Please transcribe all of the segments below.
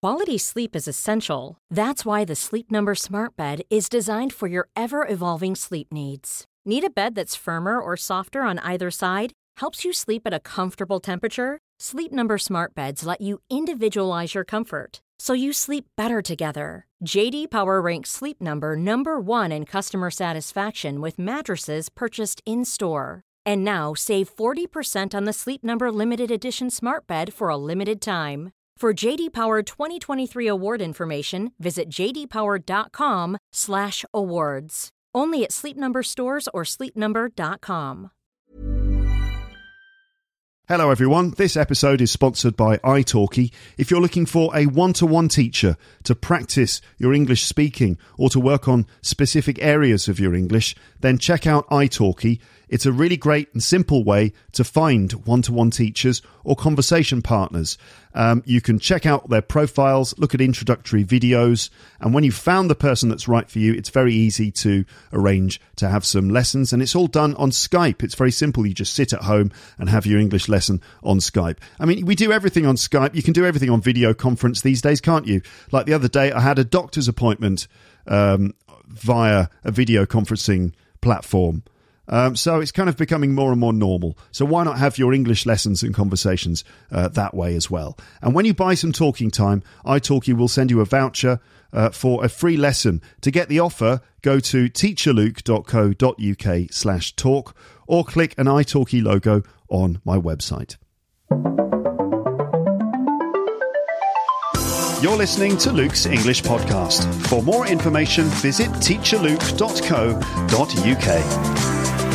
Quality sleep is essential. That's why the Sleep Number Smart Bed is designed for your ever-evolving sleep needs. Need a bed that's firmer or softer on either side? Helps you sleep at a comfortable temperature? Sleep Number Smart Beds let you individualize your comfort, so you sleep better together. J.D. Power ranks Sleep Number number 1 in customer satisfaction with mattresses purchased in-store. And now, save 40% on the Sleep Number Limited Edition Smart Bed for a limited time. For J.D. Power 2023 award information, visit jdpower.com/awards. Only at Sleep Number stores or sleepnumber.com. Hello everyone, this episode is sponsored by italki. If you're looking for a one-to-one teacher to practice your English speaking or to work on specific areas of your English, then check out italki. It's a really great and simple way to find one-to-one teachers or conversation partners. You can check out their profiles, look at introductory videos, and when you've found the person that's right for you, it's very easy to arrange to have some lessons, and it's all done on Skype. It's very simple. You just sit at home and have your English lesson on Skype. I mean, we do everything on Skype. You can do everything on video conference these days, can't you? Like the other day, I had a doctor's appointment via a video conferencing platform. So it's kind of becoming more and more normal. So why not have your English lessons and conversations that way as well? And when you buy some talking time, italki will send you a voucher for a free lesson. To get the offer, go to teacherluke.co.uk/talk or click an italki logo on my website. You're listening to Luke's English Podcast. For more information, visit teacherluke.co.uk.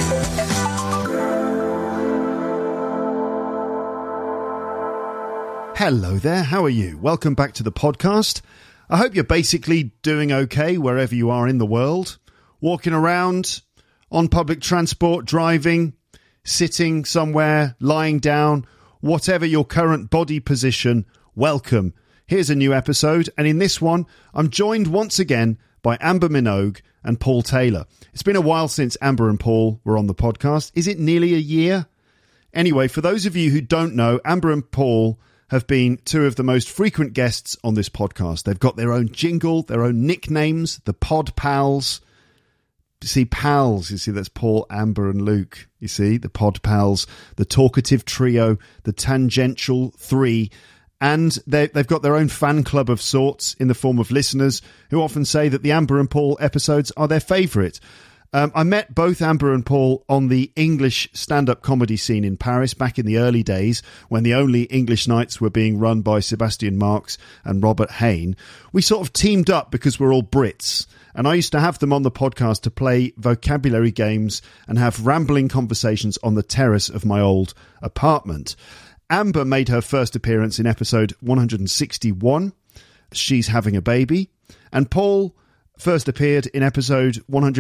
Hello there, how are you? Welcome back to the podcast. I hope you're basically doing okay wherever you are in the world. Walking around, on public transport, driving, sitting somewhere, lying down, whatever your current body position, welcome. Here's a new episode, and in this one, I'm joined once again by Amber Minogue and Paul Taylor. It's been a while since Amber and Paul were on the podcast. Is it nearly a year? Anyway, for those of you who don't know, Amber and Paul have been two of the most frequent guests on this podcast. They've got their own jingle, their own nicknames, the Pod Pals. You see, pals, you see, that's Paul, Amber and Luke. You see, the Pod Pals, the Talkative Trio, the Tangential Three. And they've got their own fan club of sorts in the form of listeners who often say that the Amber and Paul episodes are their favourite. I met both Amber and Paul on the English stand-up comedy scene in Paris back in the early days when the only English nights were being run by Sebastian Marks and Robert Hayne. We sort of teamed up because we're all Brits, and I used to have them on the podcast to play vocabulary games and have rambling conversations on the terrace of my old apartment. Amber made her first appearance in episode 161. She's having a baby. And Paul first appeared in episode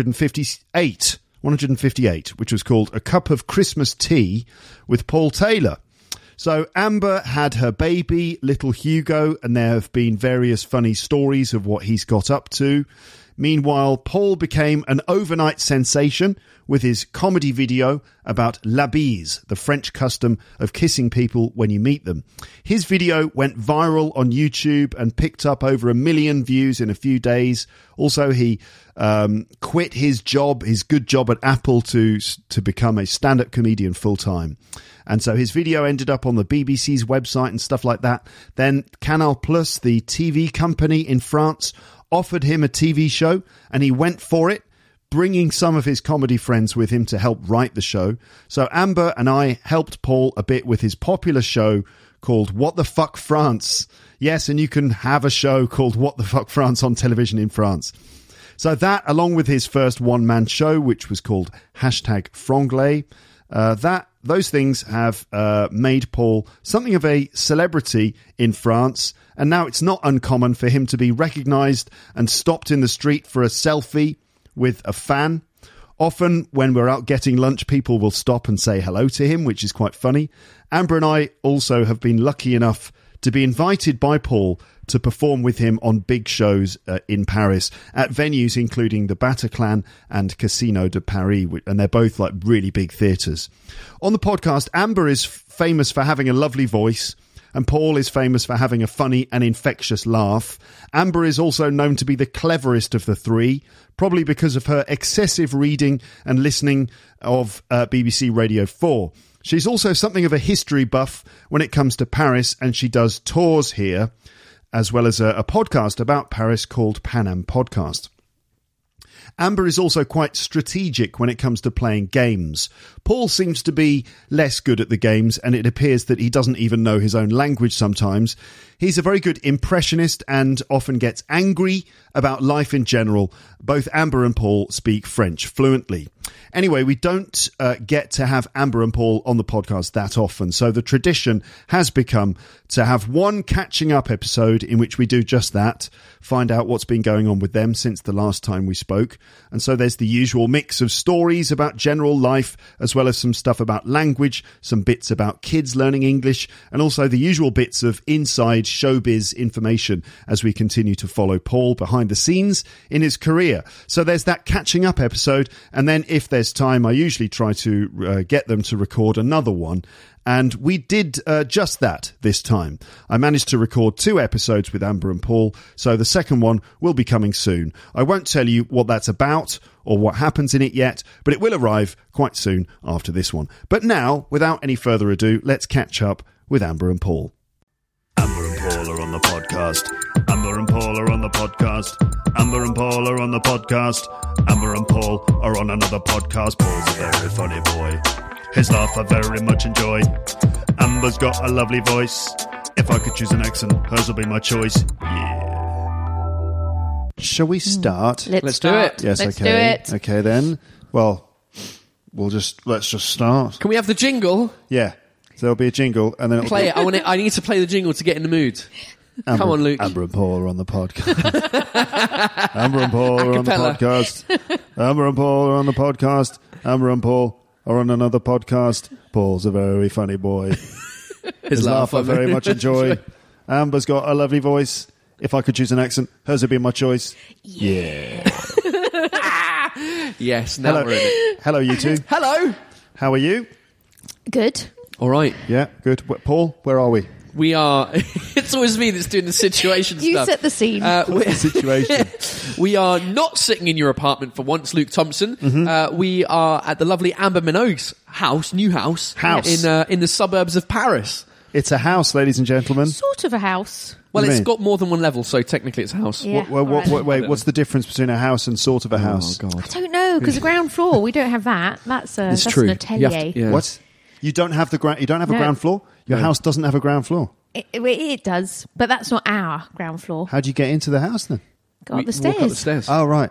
158, which was called A Cup of Christmas Tea with Paul Taylor. So Amber had her baby, little Hugo, and there have been various funny stories of what he's got up to. Meanwhile, Paul became an overnight sensation with his comedy video about la bise, the French custom of kissing people when you meet them. His video went viral on YouTube and picked up over 1 million views in a few days. Also, he quit his job, his good job at Apple, to become a stand-up comedian full-time. And so his video ended up on the BBC's website and stuff like that. Then Canal Plus, the TV company in France, offered him a TV show, and he went for it, bringing some of his comedy friends with him to help write the show. So Amber and I helped Paul a bit with his popular show called What the Fuck France. Yes, and you can have a show called What the Fuck France on television in France. So that, along with his first one-man show, which was called #Franglais, those things have made Paul something of a celebrity in France. And now it's not uncommon for him to be recognised and stopped in the street for a selfie with a fan. Often when we're out getting lunch, people will stop and say hello to him, which is quite funny. Amber and I also have been lucky enough to be invited by Paul to perform with him on big shows in Paris at venues including the Bataclan and Casino de Paris, and they're both like really big theatres. On the podcast, Amber is famous for having a lovely voice, and Paul is famous for having a funny and infectious laugh. Amber is also known to be the cleverest of the three, probably because of her excessive reading and listening of BBC Radio 4. She's also something of a history buff when it comes to Paris, and she does tours here, as well as a podcast about Paris called Pan Am Podcast. Amber is also quite strategic when it comes to playing games. Paul seems to be less good at the games, and it appears that he doesn't even know his own language sometimes. He's a very good impressionist and often gets angry about life in general. Both Amber and Paul speak French fluently. Anyway, we don't get to have Amber and Paul on the podcast that often, so the tradition has become to have one catching up episode in which we do just that, find out what's been going on with them since the last time we spoke. And so there's the usual mix of stories about general life, as well as some stuff about language, some bits about kids learning English, and also the usual bits of inside showbiz information as we continue to follow Paul behind the scenes in his career. So there's that catching up episode, and then if there's time, I usually try to get them to record another one. And we did just that this time. I managed to record 2 episodes with Amber and Paul, so the second one will be coming soon. I won't tell you what that's about or what happens in it yet, but it will arrive quite soon after this one. But now, without any further ado, let's catch up with Amber and Paul. Amber and Paul are on the podcast. Amber and Paul are on the podcast. Amber and Paul are on the podcast. Amber and Paul are on another podcast. Paul's a very funny boy. His laugh I very much enjoy. Amber's got a lovely voice. If I could choose an accent, hers will be my choice. Yeah. Shall we start? Let's do it. Yes, Let's okay. do it. Okay then. Well, let's just start. Can we have the jingle? Yeah. So there'll be a jingle and then it'll Play it. I need to play the jingle to get in the mood. Amber, Come on, Luke. Amber and Paul are on the podcast. Amber and Paul are on the Acapella. podcast. Amber and Paul are on the podcast. Amber and Paul are on another podcast. Paul's a very funny boy. His laugh I very much enjoy. Amber's got a lovely voice. If I could choose an accent, hers would be my choice. Yeah. Yes, now Hello. we're in it. Hello, you two. Hello. How are you? Good. All right. Yeah, good. Paul, where are we? We are... It's always me that's doing the situation You stuff. set the scene. We're- Situation. We are not sitting in your apartment for once, Luke Thompson. Mm-hmm. We are at the lovely Amber Minogue's new house. House. In the suburbs of Paris. It's a house, ladies and gentlemen. Sort of a house. Well, What do you it's mean? got more than one level, so technically it's a house. Yeah. Wait, what's the difference between a house and sort of a house? Oh, God. I don't know, because the ground floor, we don't have that. That's It's that's true. an You atelier. have to- yeah. What? You don't have the ground? You don't have a No. ground floor? Your house doesn't have a ground floor. It does, but that's not our ground floor. How do you get into the house then? Go up the Walk up the stairs. stairs. Oh, right.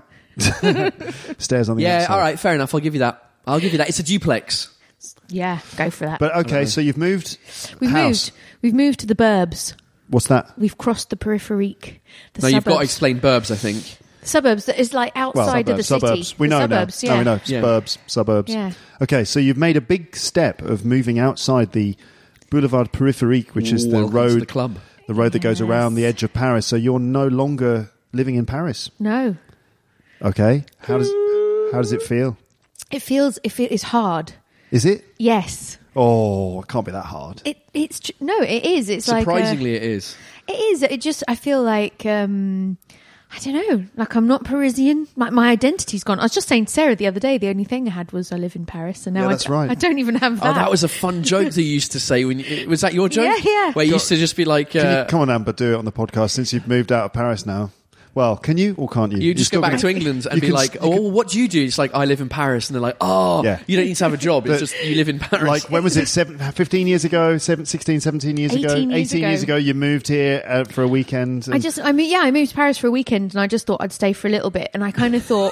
Stairs on the Yeah, outside. all right, fair enough. I'll give you that. It's a duplex. Yeah, go for that. But okay, so you've moved We've house. moved. We've moved to the burbs. What's that? We've crossed the peripherique. The No, suburbs. you've got to explain burbs, I think. Suburbs that is like outside of the city. suburbs. We The know suburbs, now. yeah. No, we know. Yeah. Suburbs, suburbs. Yeah. Okay, so you've made a big step of moving outside the Boulevard Périphérique, which is the Welcome to road, the club. the road that goes Yes. around the edge of Paris. So you're no longer living in Paris. No, Okay, how does it feel? it is hard. Is it? Yes, Oh, it can't be that hard. it's it is. Surprisingly, it is. It is. It just, I feel like, I don't know, like I'm not Parisian. My identity's gone. I was just saying to Sarah the other day, the only thing I had was I live in Paris, and now Yeah, that's right. I don't even have that. Oh, that was a fun joke that you used to say. Was that your joke? Yeah. Where you used to just be like... Come on, Amber, do it on the podcast since you've moved out of Paris now. Well, can you or can't you? You just You're go back still to England and you be can- like, you oh, can- what do you do? It's like, I live in Paris. And they're like, oh, Yeah. you don't need to have a job. It's But- just you live in Paris. Like, when was it? 15 years ago? 16, 17 years ago? 18 years 18 years ago, you moved here for a weekend. and- I moved to Paris for a weekend, and I just thought I'd stay for a little bit, and I kind of thought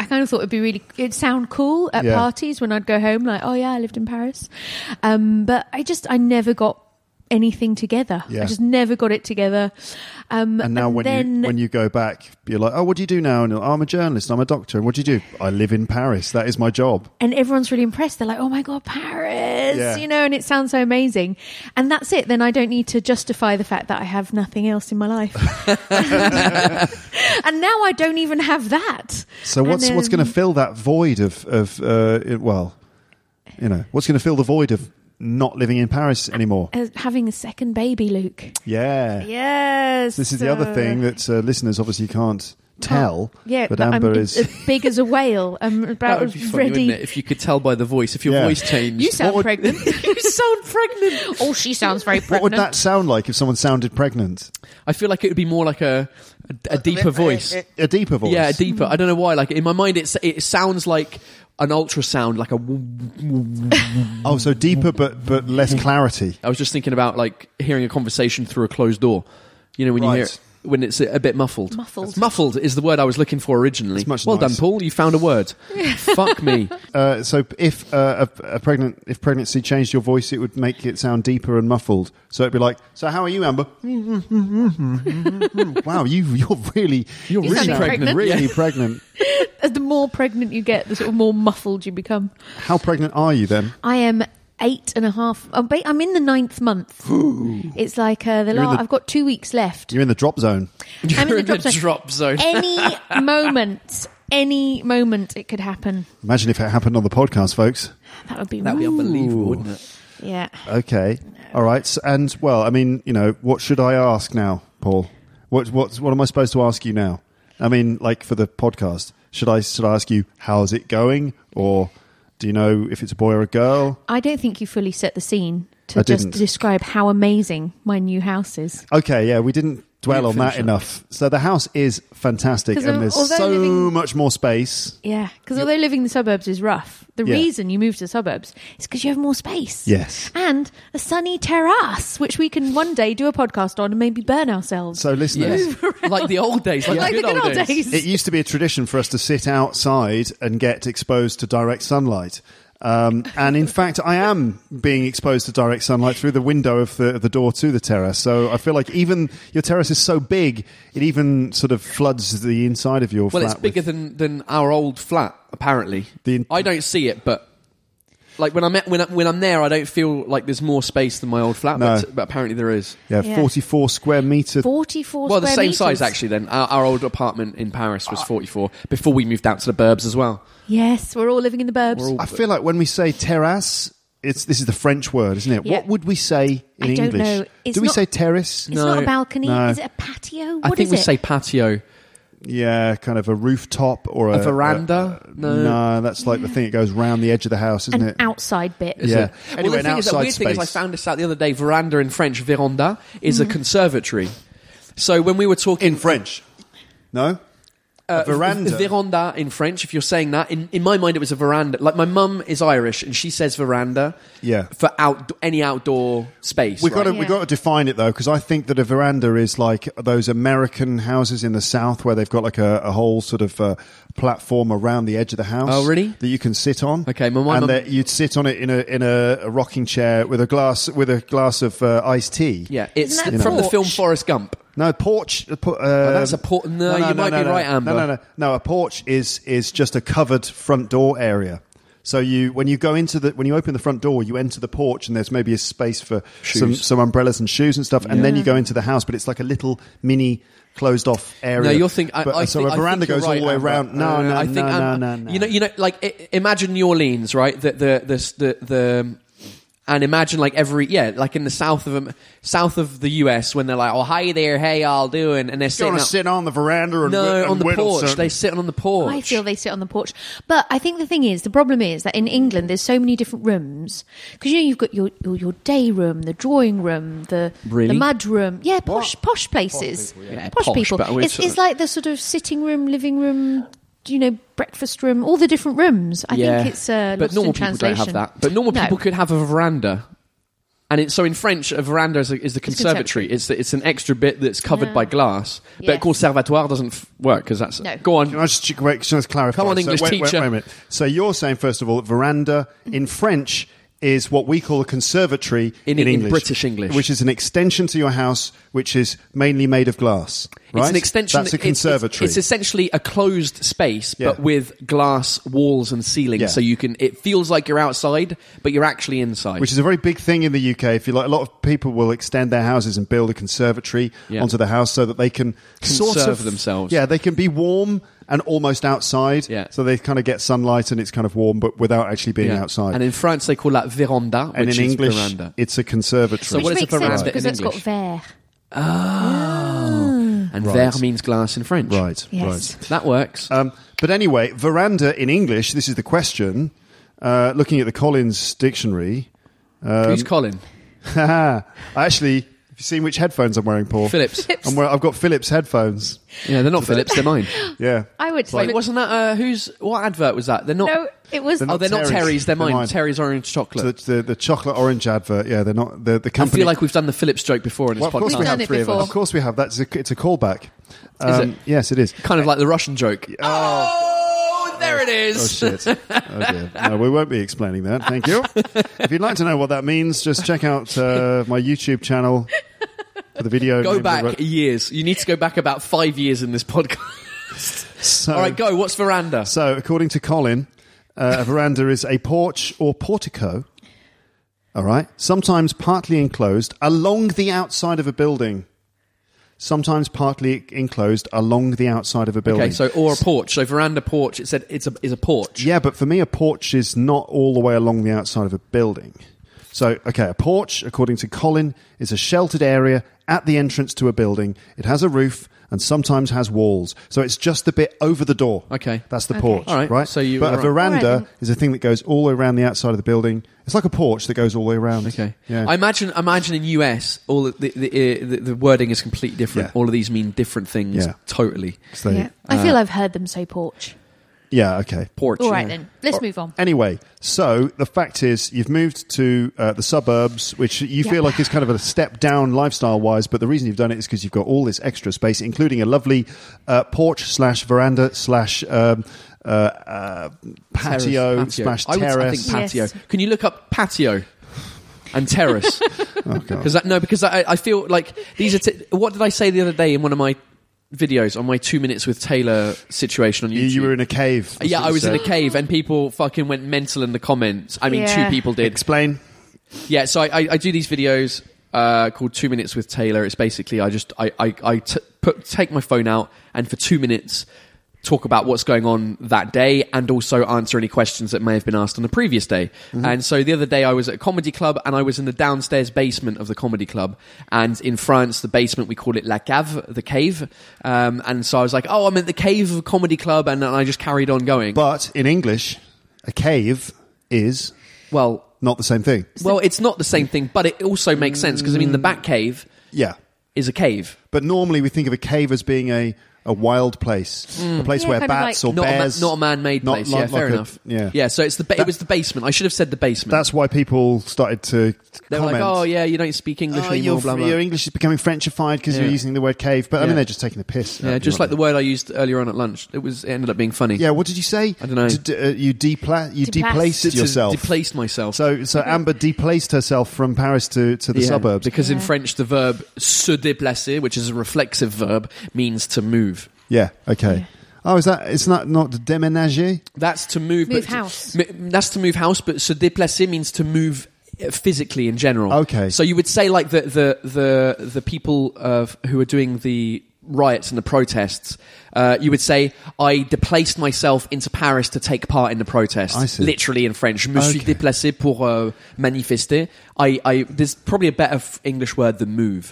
it'd sound cool at Yeah. parties when I'd go home, like, oh yeah, I lived in Paris. But I never got anything together. Yeah. I just never got it together. and now when you go back, you're like, oh, what do you do now? And I'm a journalist, I'm a doctor. And what do you do? I live in Paris. That is my job. and everyone's really impressed. They're like, oh my God, Paris, Yeah. and it sounds so amazing. And that's it. Then I don't need to justify the fact that I have nothing else in my life. And now I don't even have that. So what's going to fill that void of what's going to fill the void of not living in Paris anymore. Having a second baby, Luke. Yeah. Yes. This is the other thing that listeners obviously can't tell. Yeah, but Amber is as big as a whale. I'm That about would be as funny, ready. wouldn't it? If you could tell by the voice, if your voice changed. You sound pregnant. You sound pregnant. Oh, she sounds very pregnant. What would that sound like if someone sounded pregnant? I feel like it would be more like a deeper voice. A deeper voice. Yeah, a deeper. I don't know why. Like in my mind, it sounds like an ultrasound, like a. Oh, so deeper but less clarity. I was just thinking about like hearing a conversation through a closed door. You know, when you hear it, when it's a bit muffled. Muffled is the word I was looking for originally. It's much well nice. done, Paul. You found a word. Fuck me. So if if pregnancy changed your voice, it would make it sound deeper and muffled. So it'd be like, so how are you, Amber? Wow, you're really sounding pregnant. really pregnant. As the more pregnant you get, the sort of more muffled you become. How pregnant are you then? I am 8.5. I'm in the 9th month. It's like I've got 2 weeks left. You're in the drop zone. I'm You're in the drop zone. zone. Any moment it could happen. Imagine if it happened on the podcast, folks. That would be unbelievable, wouldn't it? Yeah. Okay. All right. And well, I mean, what should I ask now, Paul? What am I supposed to ask you now? I mean, like for the podcast, should I ask you how's it going, or do you know if it's a boy or a girl? I don't think you fully set the scene I to just didn't. describe how amazing my new house is. Okay, yeah, we didn't dwell on that finish enough. So the house is fantastic, 'Cause and there's although so living- much more space. Yeah, because although living in the suburbs is rough, the Yeah. reason you move to the suburbs is because you have more space. Yes. And a sunny terrace, which we can one day do a podcast on and maybe burn ourselves. So listeners, Yes. Like the old days. like the good old days. it used to be a tradition for us to sit outside and get exposed to direct sunlight. And in fact, I am being exposed to direct sunlight through the window of the door to the terrace. So I feel like even your terrace is so big, it even sort of floods the inside of your flat. Well, it's bigger than our old flat. Apparently, I don't see it, but like when I'm there, I don't feel like there's more space than my old flat. No. But apparently there is. Yeah, Yeah. 44 square metre. 44 Well, the square same meters. size actually. Then our old apartment in Paris was 44 before we moved out to the burbs as well. Yes, we're all living in the burbs. I feel like when we say terrace, this is the French word, isn't it? Yeah. What would we say in I don't English? know. It's Do we not- say terrace? It's not a balcony. No. Is it a patio? I What think is we it? say patio. Yeah, kind of a rooftop or A veranda? No, that's like the thing that goes round the edge of the house, isn't An it? outside bit. Is Yeah. it? Anyway, well, the an thing is, the outside weird thing is, I space. found this out the other day. Veranda in French, véranda, is a conservatory. So when we were talking In French. No? A veranda. Veranda in French, if you're saying that. In my mind, it was a veranda. Like, my mum is Irish, and she says veranda Yeah. for any outdoor space. We've got right? to, we've got to define it, though, because I think that a veranda is like those American houses in the South where they've got like a whole sort of platform around the edge of the house. Oh, really? That you can sit on. Okay, my and mum- that you'd sit on it in a rocking chair with a glass of iced tea. Yeah, it's Isn't that from the porch? film Forrest Gump. No, porch. That's a porch. No, you might be right, Amber. No. A porch is just a covered front door area. So when you open the front door, you enter the porch, and there's maybe a space for some umbrellas and shoes and stuff, and then you go into the house. But it's like a little mini closed off area. No, you're thinking. So a veranda goes all the way around. No. I think, No. You know, like imagine New Orleans, right? And imagine like like in the south of the US when they're like, oh, hi there, hey, y'all doing? And they're You sitting want to sit on the veranda and on the whittle porch. certain- They sit on the porch. I feel they sit on the porch. But I think the problem is that in England there's so many different rooms. Because you've got your day room, the drawing room, the mud room. Yeah, posh places. Yeah, Posh posh, people. but we're It's sort of- like the sort of sitting room, living room, breakfast room, all the different rooms. I think it's but lost normal in people translation. don't have that. But normal No. people could have a veranda. And so in French, a veranda is the conservatory. conservatory. It's an extra bit that's covered by glass. But Yes. conservatoire doesn't work because that's... No. Go on. Can I just clarify? Come on, English wait teacher. a minute. So you're saying, first of all, that veranda in French is what we call a conservatory In English, British English. which is an extension to your house, which is mainly made of glass. Right? It's an extension. That's a conservatory. It's essentially a closed space, but Yeah. with glass walls and ceilings, Yeah. so you can. It feels like you're outside, but you're actually inside. which is a very big thing in the UK. If you like, a lot of people will extend their houses and build a conservatory Yeah. onto the house so that they can sort Conserve of themselves. Yeah, they can be warm and almost outside. Yeah. So they kind of get sunlight and it's kind of warm, but without actually being outside. And in France, they call that véranda, and which in is English, veranda. it's a conservatory. So what is Which a makes sense veranda because in it's got English? verre. And verre means glass in French. Right, Yes. right. That works. But anyway, veranda in English, this is the question. Looking at the Collins dictionary. Who's Colin? Actually, have you seen which headphones I'm wearing, Paul? Phillips. I've got Philips headphones. Yeah, they're not Phillips, they're mine. Yeah. I would say. Wait, wasn't that what advert was that? They're not. No, it was. They're not They're not Terry's, Terry's, they're mine. mine. Terry's orange chocolate. So the chocolate orange advert, yeah, they're not the I company. feel like we've done the Phillips joke before in this Well, of course podcast. we have. Done it three before. of Of us. course we have. It's a callback. Is it? Yes, it is. Kind of like the Russian joke. Oh, there it Oh is. shit! Oh dear. No, we won't be explaining that. Thank you. If you'd like to know what that means, just check out my YouTube channel for the video. Go named back years. You need to go back about 5 years in this podcast. So, All right, go. What's veranda? So, according to Colin, a veranda is a porch or portico. All right, sometimes partly enclosed along the outside of a building. Sometimes partly enclosed along the outside of a building. Okay, so or a porch. So veranda porch. It said is a porch. Yeah, but for me, a porch is not all the way along the outside of a building. So, okay, a porch, according to Colin, is a sheltered area at the entrance to a building. It has a roof and sometimes has walls. So it's just the bit over the door. Okay. That's the Okay. porch, All right, right? so you but were a right. veranda All right, then. is a thing that goes all the way around the outside of the building. It's like a porch that goes all the way around. Okay. Yeah. I imagine in US, all the wording is completely different. Yeah. All of these mean different things. Yeah. Totally. So- Yeah. I feel I've heard them say porch. yeah, okay. Porch. All right, yeah. then. Let's move on. Anyway, so the fact is you've moved to the suburbs, which you feel like is kind of a step down lifestyle-wise, but the reason you've done it is because you've got all this extra space, including a lovely porch/veranda/ patio slash I terrace. think patio. Yes. Can you look up patio and terrace? Oh, God. Because I feel like these are. What did I say the other day in one of my videos on my 2 minutes with Taylor situation on YouTube? You were in a cave. That's Yeah, what I you was in a said. cave and people fucking went mental in the comments. I mean, Yeah. 2 people did. Explain. Yeah, so I do these videos called 2 Minutes with Taylor. It's basically I take my phone out and for 2 minutes talk about what's going on that day and also answer any questions that may have been asked on the previous day. Mm-hmm. And so the other day I was at a comedy club and I was in the downstairs basement of the comedy club. And in France, the basement, we call it la cave, the cave. And so I was like, oh, I'm at the cave of a comedy club. And I just carried on going. But in English, a cave is Well, not the same thing. it's not the same thing, but it also makes sense because, I mean, the Bat Cave Yeah. is a cave. But normally we think of a cave as being a wild place, a place Yeah, where kind of bats like- or Not bears. a man-made not- place. not Yeah, like fair a- enough. yeah. So it's it was the basement. I should have said the basement. That's why people started to They were comment. like, oh yeah, you don't speak English Oh, anymore. Blah blah. your English is becoming Frenchified because Yeah. you're using the word cave. But I mean, Yeah. they're just taking the piss. Yeah, just like the word I used earlier on at lunch. It ended up being funny. Yeah, what did you say? I don't know. You deplaced Deplaced. yourself. Deplaced myself. So Amber deplaced herself from Paris to the Yeah, suburbs. because in Yeah. French the verb se déplacer, which is a reflexive verb, means to move. Yeah. Okay. Oh, is that? It's not déménager. That's to move. Move but house. That's to move house, but se déplacer means to move physically in general. Okay. So you would say like the people who are doing the riots and the protests, you would say, I déplaced myself into Paris to take part in the protest. I see. Literally in French. Je me suis Okay. déplacé pour manifester. There's probably a better English word than move.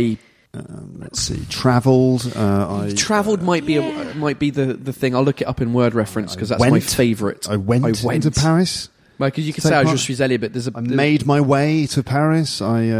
Let's see. Travelled. Travelled might be the thing. I'll look it up in word reference because that's my went. favourite. I went into Paris. Because you could Take say part. je suis allé, but there's a I made my way to Paris.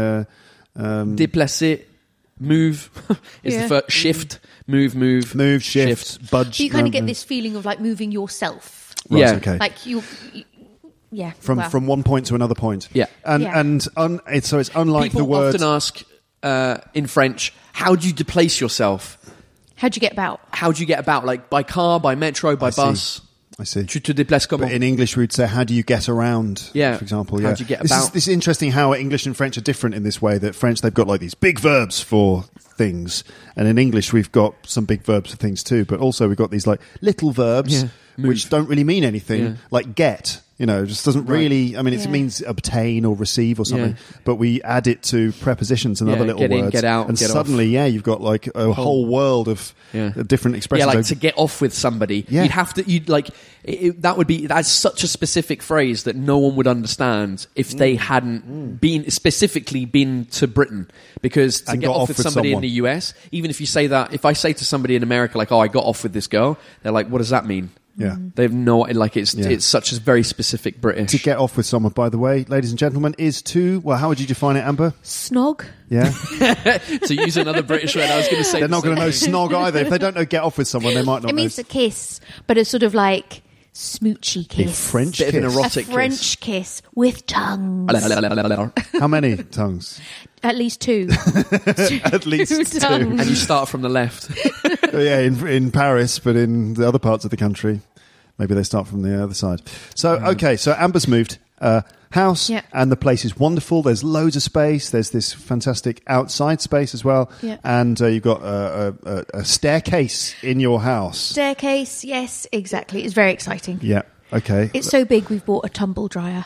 déplacer, move is Yeah. the first shift, move, shift, budge. So you kind of get this feeling of like moving yourself. Right, Yeah. okay. Like yeah. from one point to another point. Yeah. And Yeah. so it's unlike People the word. often ask in French, how do you déplace yourself? How'd you get about? How do you get about? Like by car, by metro, by bus? I see. Tu te déplaces comment? But in English, we'd say, "How do you get around?" Yeah. for example. How Yeah. do you get this about? This is interesting how English and French are different in this way. That French they've got like these big verbs for things, and in English we've got some big verbs for things too. But also we've got these like little verbs. Yeah. which don't really mean anything, Yeah. like get. It just doesn't really. I mean, it means obtain or receive or something. Yeah. But we add it to prepositions and other little get words. in, get out, and get suddenly, off. you've got like a whole world of different expressions. Yeah, like to get off with somebody. Yeah. That's such a specific phrase that no one would understand if they hadn't specifically been to Britain. Because to And get got off off with with somebody someone. in the US, even if you say that, if I say to somebody in America, like, oh, I got off with this girl, they're like, what does that mean? Yeah. They have no, like, it's such a very specific British. To get off with someone, by the way, ladies and gentlemen, is to, well, how would you define it, Amber? Snog. Yeah. To use another British word, I was going to say They're not going to know snog either. If they don't know get off with someone, they might not It know. means a kiss, but it's sort of like smoochy A kiss. French Bit of an kiss. erotic A French kiss with tongues. How many tongues? At least two. At least Two two. tongues. And you start from the left. Yeah, in Paris, but in the other parts of the country, maybe they start from the other side. So, okay, so Amber's moved house, Yeah. and the place is wonderful. There's loads of space. There's this fantastic outside space as well, Yeah. and you've got a staircase in your house. Staircase, yes, exactly. It's very exciting. Yeah. Okay. It's so big, we've bought a tumble dryer.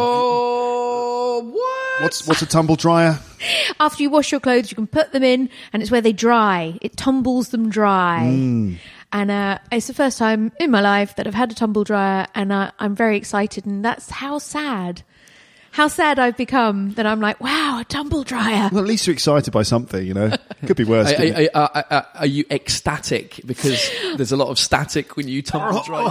Oh, what? What's a tumble dryer? After you wash your clothes, you can put them in, and it's where they dry. It tumbles them dry. And it's the first time in my life that I've had a tumble dryer, and I'm very excited. And that's how sad I've become that I'm like, wow, a tumble dryer. Well, at least you're excited by something, Could be worse. couldn't it? Are you ecstatic? Because there's a lot of static when you tumble dry.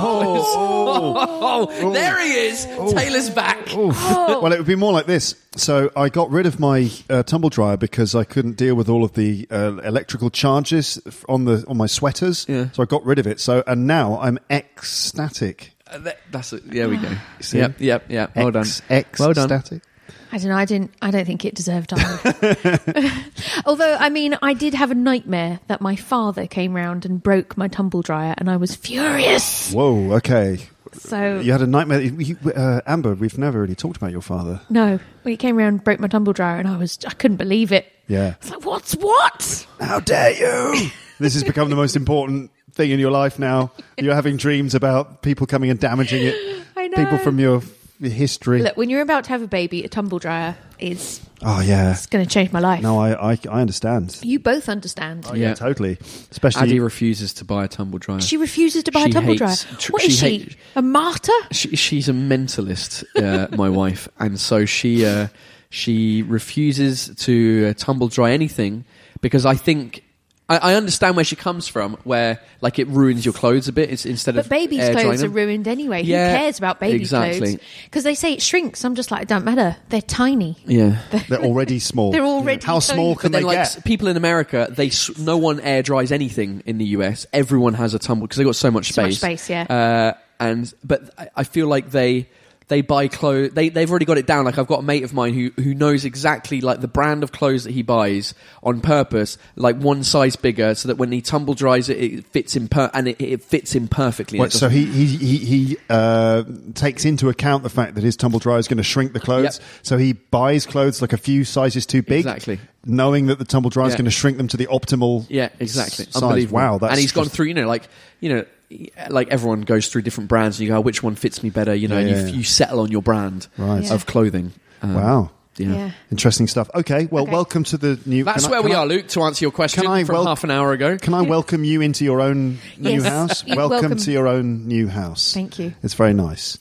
Oh, there he is. Taylor's back. Well, it would be more like this. So I got rid of my tumble dryer because I couldn't deal with all of the electrical charges on my sweaters. Yeah. So I got rid of it. And now I'm ecstatic. That's it. There we go. See? Yep. Well done. Well done. Ecstatic. I don't know. I don't think it deserved either. Although, I mean, I did have a nightmare that my father came round and broke my tumble dryer, and I was furious. Whoa. Okay. So You had a nightmare. Amber, we've never really talked about your father. no, he came round and broke my tumble dryer, and I couldn't believe it. Yeah. It's like, what? How dare you? This has become the most important thing in your life now. You're having dreams about people coming and damaging it. I know. People from your history. Look, when you're about to have a baby, a tumble dryer is Oh, yeah. it's going to change my life. No, I understand. You both understand. Oh, yeah, totally. Especially Addie refuses to buy a tumble dryer. She refuses to buy She a tumble hates- dryer. tr- What she is she? hates- A martyr? She's a mentalist, my wife, and so she refuses to tumble dry anything because I think I understand where she comes from, where like it ruins your clothes a bit. It's instead But of babies' air drying clothes are them. ruined anyway. Yeah, Who cares about baby exactly. clothes? Because they say it shrinks. I'm just like, it don't matter. They're tiny. Yeah. they're already small. They're already How tiny. small But can then, they like get? people in America, no one air dries anything in the US. Everyone has a tumble because they got so much So much space. space, yeah. But I feel like they buy clothes. They've already got it down. Like I've got a mate of mine who knows exactly like the brand of clothes that he buys on purpose, like one size bigger, so that when he tumble dries it, it fits him and it fits him perfectly. Wait, so he takes into account the fact that his tumble dryer is going to shrink the clothes. Yep. So he buys clothes like a few sizes too big, Exactly. knowing that the tumble dryer is Yeah. going to shrink them to the optimal. Yeah, exactly. size. Unbelievable. Wow, that's and he's gone just- through. Like everyone goes through different brands, and you go, which one fits me better? And Yeah. you settle on your brand Right. of clothing. Wow. Yeah. Interesting stuff. Okay, well, Okay. welcome to the new. That's where we are, Luke. To answer your question can I from half an hour ago. Can I welcome you into your own new Yes. house? Welcome to your own new house. Thank you. It's very nice.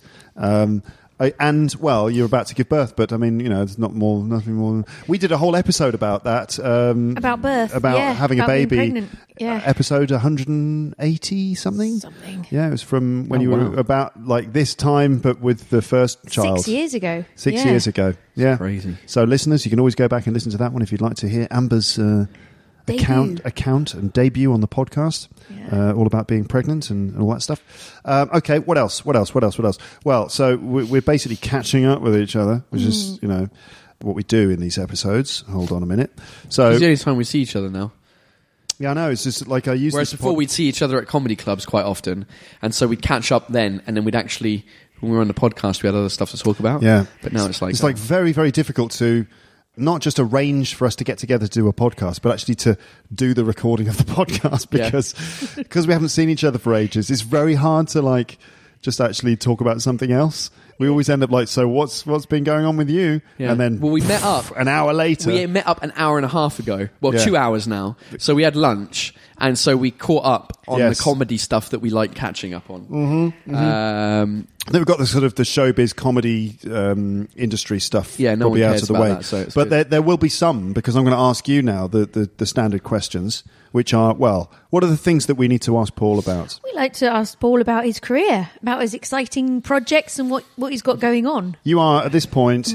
And well, you're about to give birth, but I mean, there's nothing more. We did a whole episode about that. About birth. about Yeah, having about a being baby. pregnant. Yeah. Episode 180 something. Yeah. It was from when Oh, you were wow. about like this time, but with the first child. 6 years ago. 6 Yeah. years ago. Yeah. Crazy. So listeners, you can always go back and listen to that one if you'd like to hear Amber's account and debut on the podcast. Yeah. All about being pregnant and all that stuff. Okay, what else? Well, so we're basically catching up with each other, which is, what we do in these episodes. Hold on a minute. So, It's the only time we see each other now. yeah, I know. It's just like I use Whereas this before we'd see each other at comedy clubs quite often, and so we'd catch up then, and then we'd actually, when we were on the podcast, we had other stuff to talk about. Yeah. But now it's like very, very difficult to not just arranged for us to get together to do a podcast, but actually to do the recording of the podcast because we haven't seen each other for ages. It's very hard to like just actually talk about something else. We always end up like, so what's been going on with you? Yeah. And then we met up an hour later. We met up an hour and a half ago. Well, 2 hours now. So we had lunch, and so we caught up on the comedy stuff that we like catching up on. Mm-hmm, mm-hmm. Then we've got the sort of the showbiz comedy industry stuff. Yeah, no probably one out cares of the about way. that, so but there will be some, because I'm going to ask you now the standard questions, which are, well, what are the things that we need to ask Paul about? We like to ask Paul about his career, about his exciting projects and what he's got going on. You are, at this point,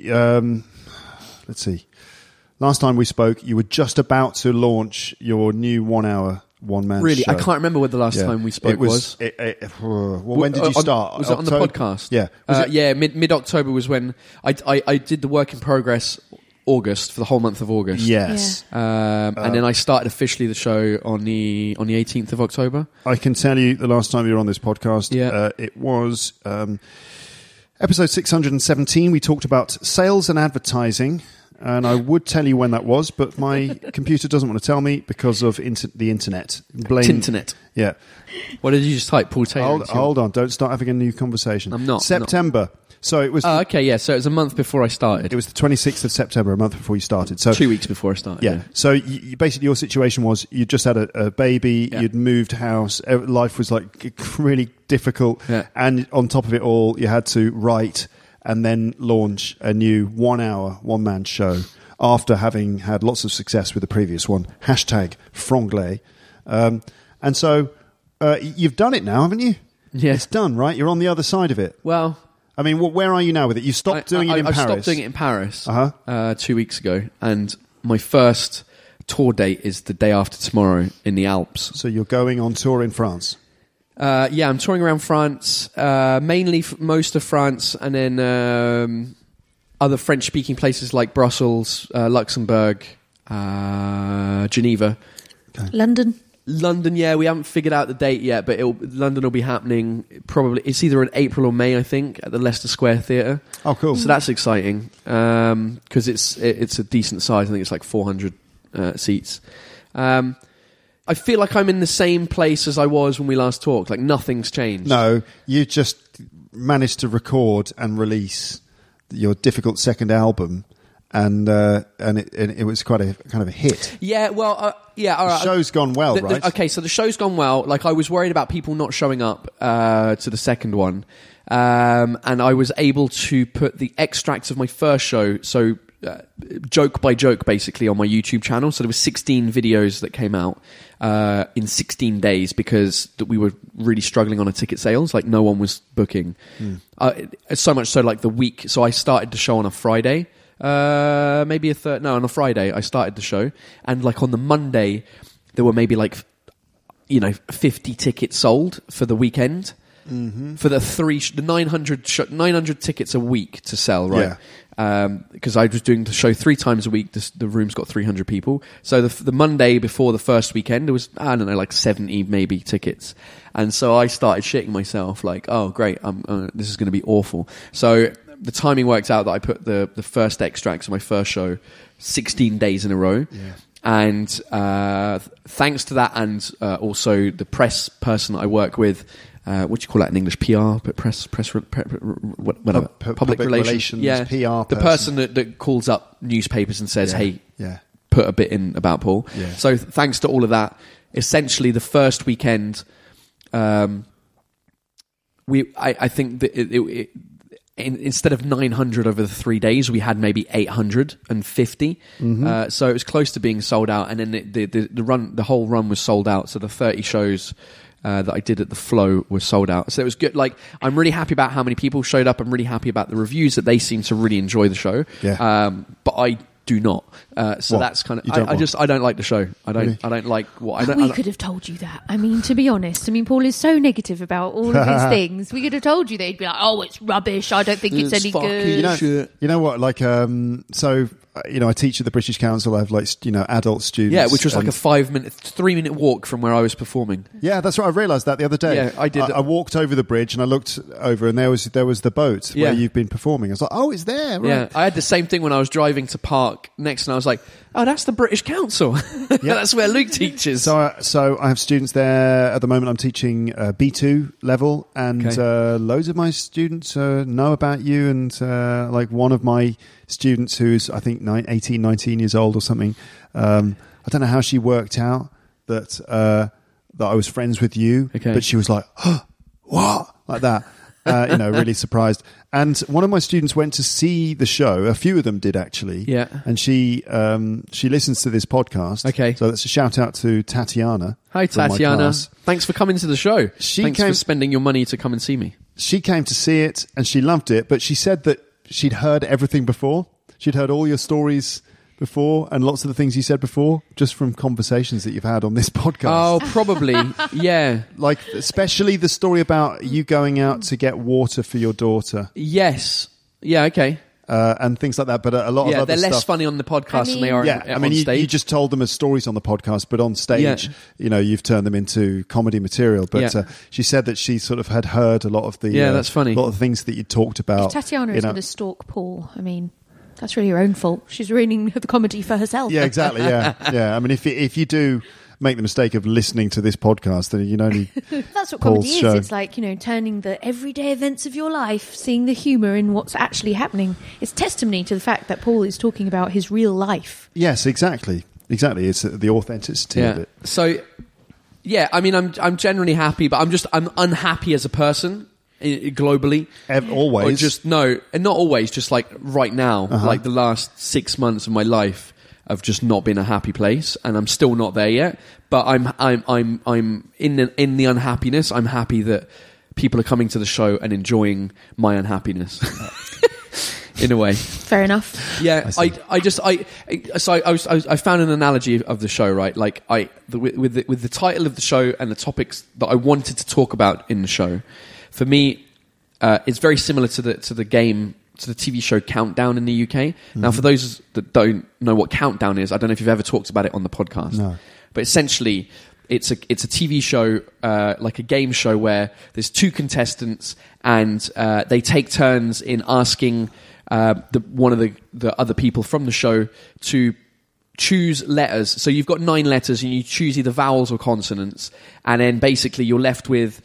let's see. Last time we spoke, you were just about to launch your new 1 hour one-man really? show. I can't remember when the last time we spoke was. When did you start? Was it on the podcast? Yeah. Mid-October was when I did the work in progress August, for the whole month of August. Yes. And then I started officially the show on the 18th of October. I can tell you the last time you were on this podcast, it was episode 617. We talked about sales and advertising. And I would tell you when that was, but my computer doesn't want to tell me because of the internet. Tinternet. Yeah. What did you just type? Paul Taylor. Hold on. Don't start having a new conversation. I'm not. September. So it was... okay, yeah. So it was a month before I started. It was the 26th of September, a month before you started. So 2 weeks before I started. Yeah. So you, basically your situation was you just had a baby, you'd moved house, life was like really difficult. Yeah. And on top of it all, you had to write and then launch a new 1 hour, one-man show after having had lots of success with the previous one. #Franglais. And so you've done it now, haven't you? Yeah. It's done, right? You're on the other side of it. Well... I mean, where are you now with it? You stopped doing it in Paris? I stopped doing it in Paris 2 weeks ago. And my first tour date is the day after tomorrow in the Alps. So you're going on tour in France? Yeah, I'm touring around France, mainly most of France, and then other French-speaking places like Brussels, Luxembourg, Geneva. Okay. London, yeah, we haven't figured out the date yet, but London will be happening probably. It's either in April or May, I think, at the Leicester Square Theatre. Oh, cool! So that's exciting because it's a decent size. I think it's like 400 seats. I feel like I'm in the same place as I was when we last talked. Like nothing's changed. No, you just managed to record and release your difficult second album. And it was quite a kind of a hit. Yeah, well, yeah. All right. The show's gone well, right? Okay, so the show's gone well. Like I was worried about people not showing up to the second one, and I was able to put the extracts of my first show, so joke by joke, basically, on my YouTube channel. So there were 16 videos that came out in 16 days because we were really struggling on ticket sales. Like no one was booking. So much so, like the week. So I started the show on a Friday. On a Friday I started the show, and like on the Monday there were maybe 50 tickets sold for the weekend. For the 900 tickets a week to sell, right? Because I was doing the show 3 times a week. The room's got 300 people. So the Monday before the first weekend, there was, I don't know, like 70 maybe tickets. And so I started shitting myself like, oh great, this is going to be awful. So the timing worked out that I put the first extracts of my first show 16 days in a row. Yeah. And thanks to that, and also the press person that I work with, what do you call that in English? PR, but whatever. Public relations. Yeah, PR. The person that calls up newspapers and says, "Hey, put a bit in about Paul." Yeah. So thanks to all of that, essentially the first weekend, I think that instead of 900 over the 3 days, we had maybe 850. So it was close to being sold out, and then the whole run was sold out. So the 30 shows that I did at the Flow was sold out. So it was good. Like, I'm really happy about how many people showed up. I'm really happy about the reviews that they seem to really enjoy the show. Yeah. But I do not. So that's kind of. I don't like the show. I don't like what. We could have told you that. I mean, to be honest, Paul is so negative about all of his things. We could have told you. They'd be like, "Oh, it's rubbish. I don't think it's any good." You know what? Like, so I teach at the British Council. I have adult students. Yeah, which was like a 3-minute walk from where I was performing. Yeah, that's right. I realised that the other day. Yeah, I did. I walked over the bridge and I looked over, and there was the boat where you've been performing. I was like, oh, it's there. Right. Yeah, I had the same thing when I was driving to Park next, and I was like, oh, that's the British Council. Yeah, that's where Luke teaches. So I have students there at the moment. I'm teaching B2 level, and loads of my students know about you. And like one of my students who's I think 18, 19 years old or something. I don't know how she worked out that I was friends with you, but she was like, oh, what? Like that. Really surprised. And one of my students went to see the show. A few of them did actually. Yeah. And she listens to this podcast. Okay. So that's a shout out to Tatiana. Hi, Tatiana. Thanks for coming to the show. Thanks for spending your money to come and see me. She came to see it and she loved it, but she said that she'd heard everything before. She'd heard all your stories before and lots of the things you said before, just from conversations that you've had on this podcast. Oh, probably. Yeah. Like, especially the story about you going out to get water for your daughter. Yes. Yeah, okay. And things like that, but a lot of other they're stuff. less funny on the podcast than they are on stage. You just told them as stories on the podcast, but on stage, you've turned them into comedy material. But she said that she sort of had heard a lot of the that's funny. A lot of the things that you talked about. If Tatiana is going to stalk Paul, I mean, that's really her own fault. She's ruining the comedy for herself. Yeah, exactly. Yeah. I mean, if you do make the mistake of listening to this podcast, then you know that's what Paul's comedy is. show. It's like, turning the everyday events of your life, seeing the humour in what's actually happening. It's testimony to the fact that Paul is talking about his real life. Yes, exactly. It's the authenticity of it. So, I mean, I'm generally happy, but I'm unhappy as a person. Globally, always, or just no, and not always. Just like right now, like the last 6 months of my life, I've just not been a happy place, and I'm still not there yet. But I'm in the unhappiness. I'm happy that people are coming to the show and enjoying my unhappiness. In a way, fair enough. Yeah, I found an analogy of the show, right? Like with the title of the show and the topics that I wanted to talk about in the show. For me, it's very similar to the game, to the TV show Countdown in the UK. Mm-hmm. Now, for those that don't know what Countdown is, I don't know if you've ever talked about it on the podcast. No. But essentially, it's a TV show, like a game show where there's two contestants and they take turns in asking one of the other people from the show to choose letters. So you've got 9 letters and you choose either vowels or consonants, and then basically you're left with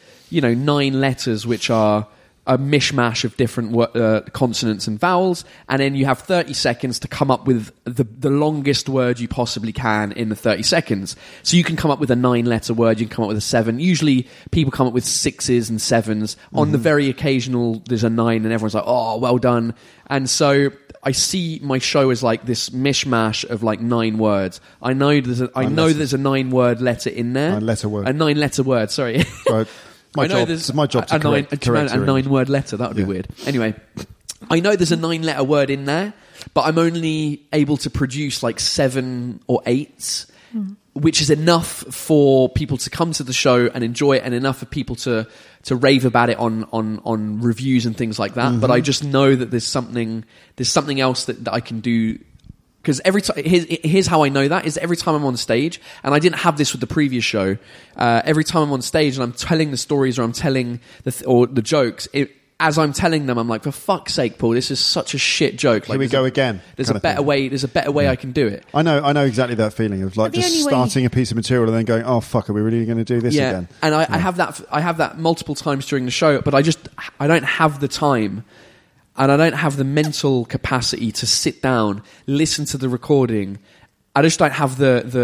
9 letters which are a mishmash of different consonants and vowels, and then you have 30 seconds to come up with the longest word you possibly can in the 30 seconds. So you can come up with a 9-letter word, you can come up with a 7. Usually people come up with 6s and 7s. Mm-hmm. On the very occasional there's a 9 and everyone's like, oh, well done. And so I see my show as like this mishmash of like 9 words. I know there's a 9-word letter in there. 9-letter word. A 9-letter word, sorry. Right. My job to correct a 9-word letter. That would be weird. Anyway, I know there's a 9-letter word in there, but I'm only able to produce like 7 or 8s, which is enough for people to come to the show and enjoy it, and enough for people to rave about it on reviews and things like that. Mm-hmm. But I just know that there's something else that I can do. Because every time, here's how I know that, is every time I'm on stage, and I didn't have this with the previous show, every time I'm on stage and I'm telling the stories or I'm telling the jokes, as I'm telling them, I'm like, for fuck's sake, Paul, this is such a shit joke. Here we go again. There's a better way. There's a better way I can do it. I know exactly that feeling of like just starting a piece of material and then going, oh fuck, are we really going to do this again? And I have that multiple times during the show, but I don't have the time. And I don't have the mental capacity to sit down, listen to the recording. I just don't have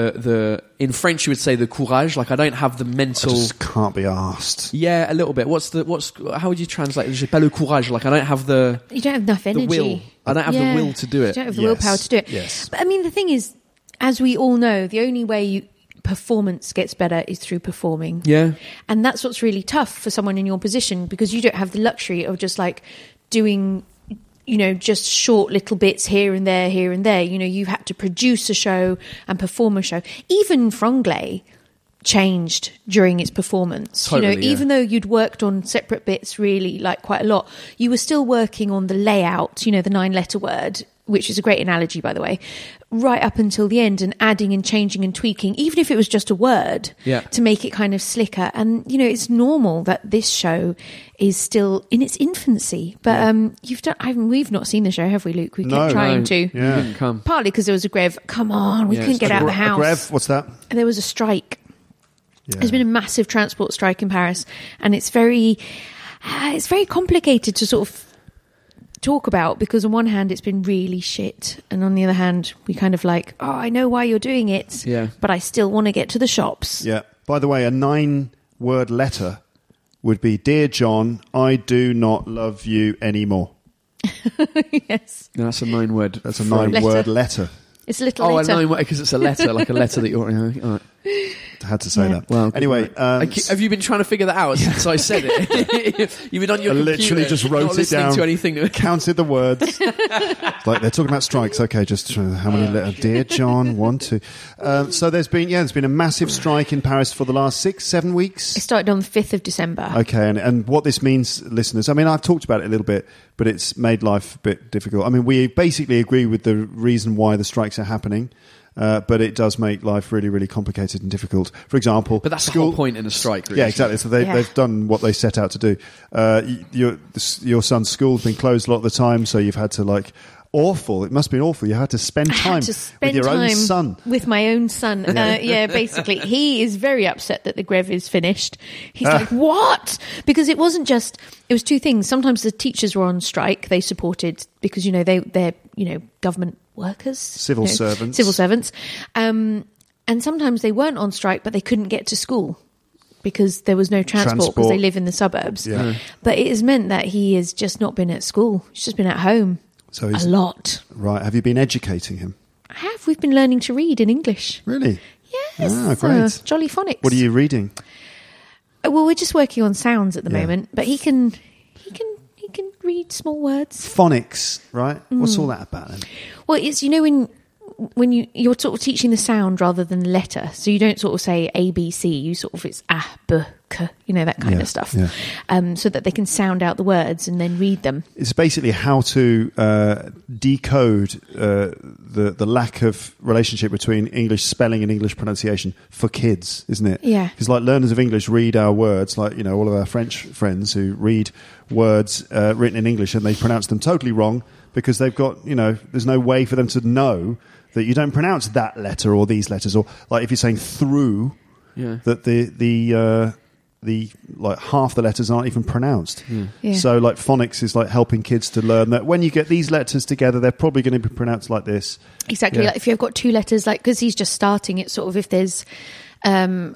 the in French you would say the courage. Like I don't have the mental. I just can't be arsed. Yeah, a little bit. How would you translate? J'ai pas le courage. Like I don't have the. You don't have enough energy. The will. I don't have the will to do it. You don't have the willpower to do it. Yes. But I mean, the thing is, as we all know, the only way performance gets better is through performing. Yeah. And that's what's really tough for someone in your position, because you don't have the luxury of just like doing, just short little bits here and there. You've had to produce a show and perform a show. Even Franglais changed during its performance. Totally, even though you'd worked on separate bits really like quite a lot, you were still working on the layout, the 9-letter word, which is a great analogy, by the way, right up until the end, and adding and changing and tweaking, even if it was just a word, to make it kind of slicker. And, you know, it's normal that this show is still in its infancy. But we've not seen the show, have we, Luke? We kept trying to. Yeah. Didn't come. Partly because there was a grev. Come on, we couldn't get out of the house. A grev? What's that? And there was a strike. Yeah. There's been a massive transport strike in Paris, and it's very complicated to sort of talk about, because on one hand it's been really shit, and on the other hand we kind of like, oh, I know why you're doing it, but I still want to get to the shops. Yeah. By the way, a 9-word letter would be, Dear John, I do not love you anymore. Yes. No, that's a 9-word. That's a 9-word letter. It's a little letter. Oh, because it's a letter, like a letter that you're... All right. I had to say that. Well, anyway, have you been trying to figure that out since I said it? You've been on your computer, literally just wrote not it down, to anything. Counted the words. It's like they're talking about strikes. Okay, just how many letters? Dear John, 1, 2. So there's been a massive strike in Paris for the last 6-7 weeks. It started on the 5th of December. Okay, and what this means, listeners, I mean, I've talked about it a little bit, but it's made life a bit difficult. I mean, we basically agree with the reason why the strikes are happening. But it does make life really, really complicated and difficult. For example, but that's the whole point in a strike, really. Yeah, exactly. So they've done what they set out to do. Your son's school's been closed a lot of the time, so you've had to awful. It must have been awful. You had to spend time with your own son. With my own son. Basically. He is very upset that the grev is finished. He's like, what? Because it was 2 things. Sometimes the teachers were on strike. They supported, because, you know, they're government workers. Civil servants. And sometimes they weren't on strike, but they couldn't get to school because there was no transport because they live in the suburbs. Yeah. But it has meant that he has just not been at school. He's just been at home. So a lot. Right. Have you been educating him? I have. We've been learning to read in English. Really? Yes. Ah, great. Jolly phonics. What are you reading? Well, we're just working on sounds at the moment, but he can read small words. Phonics, right? What's all that about then? Well, it's, you know, when you're sort of teaching the sound rather than the letter, so you don't sort of say A, B, C. You sort of, it's A, B, K, you know, that kind of stuff. Yeah. So that they can sound out the words and then read them. It's basically how to decode the lack of relationship between English spelling and English pronunciation for kids, isn't it? Yeah. Because like learners of English read our words, like, you know, all of our French friends who read words written in English and they pronounce them totally wrong because they've got, you know, there's no way for them to know that you don't pronounce that letter or these letters, or like if you're saying through, that the like half the letters aren't even pronounced. Yeah. So like phonics is like helping kids to learn that when you get these letters together, they're probably going to be pronounced like this. Exactly. Like if you've got 2 letters, like because he's just starting, it's sort of if there's an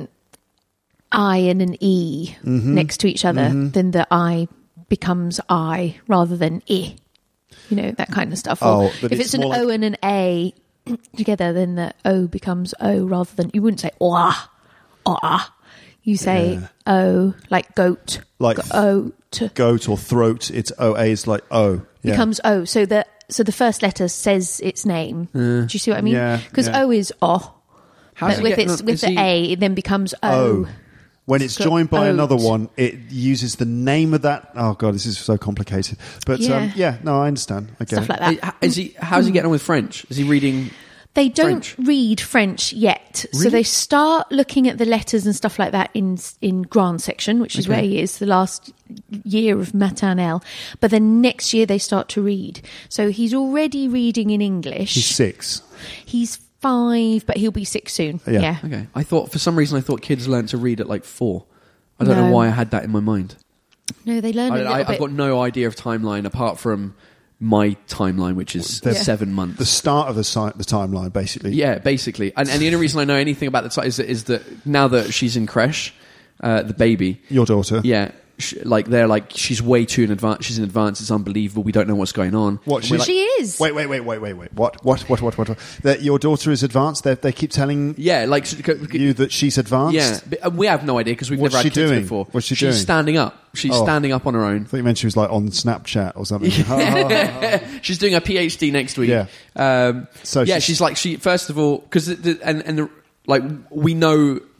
I and an E next to each other, then the I becomes I rather than I. You know, that kind of stuff. Or if it's an O and an A together, then the O becomes O rather than, you wouldn't say ah or ah. You say O, like goat. Like goat or throat, it's O-A, is like O. Yeah. Becomes O. So the first letter says its name. Do you see what I mean? Because O is O. But with the A, it then becomes O. When it's joined by another one, it uses the name of that. Oh God, this is so complicated. But no, I understand. I get Stuff like that. How's he getting on with French? Is he reading? They don't read French yet. Really? So they start looking at the letters and stuff like that in Grand Section, which is where he is, the last year of maternelle. But then next year they start to read. So he's already reading in English. He's 6. He's 5, but he'll be 6 soon. Yeah. Okay. For some reason I thought kids learned to read at like 4. I don't know why I had that in my mind. No, they learn a little bit. I've got no idea of timeline apart from my timeline, which is 7 months. The start of the timeline, basically. Yeah, basically. And the only reason I know anything about the time is that now that she's in creche, the baby... Your daughter. Yeah. They're like, she's way too in advance. She's in advance. It's unbelievable. We don't know what's going on. What? She is. Wait. What? That your daughter is advanced? They keep telling you that she's advanced? Yeah. We have no idea because we've never had kids before. What's she doing? She's standing up. She's standing up on her own. I thought you meant she was like on Snapchat or something. She's doing a PhD next week. Yeah. She's like, first of all, because like we know...